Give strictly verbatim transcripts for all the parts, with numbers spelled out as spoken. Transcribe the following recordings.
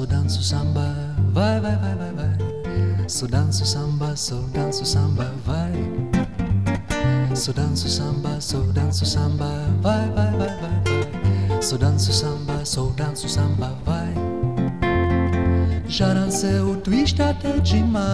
so danço samba, vai, vai, vai, vai, vai. So danço samba, so danço samba, vai. So danço samba, so danço samba, vai, vai, vai, vai, vai. So danço samba, so danço samba, vai. Já dancei o twist até demais,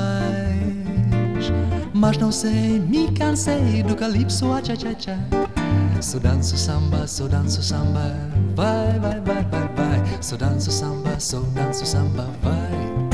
mas não sei, me cansei do calypso, a cha cha cha. So danço samba, so danço samba, vai, vai, vai, vai, vai. So danço samba, so danço samba, vai.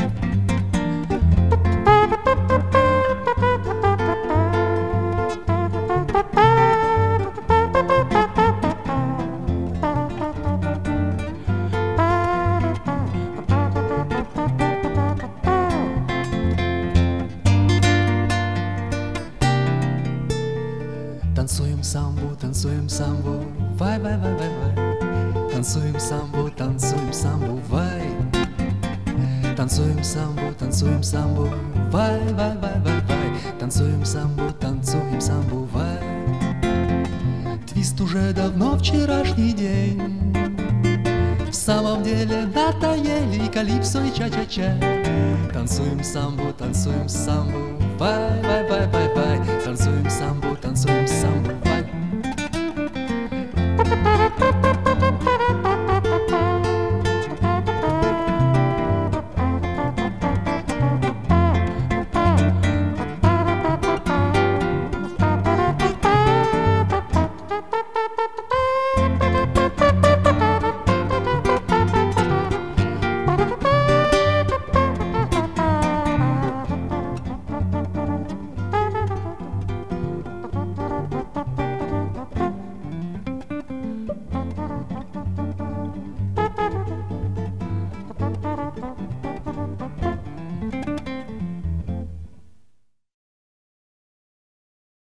Танцуем самбу, танцуем самбу, vai, vai, vai, vai, vai. Танцуем самбу, танцуем самбу, vai. Танцуем самбу, танцуем самбу, vai, vai, vai, vai, vai. Танцуем самбу, танцуем самбу, vai. Твист уже давно вчерашний день. В самом деле надоели калипсо и ча-ча-ча. Танцуем самбу, танцуем самбу, vai, vai, vai, vai, vai. Танцуем самбу, танцуем самбу, vai.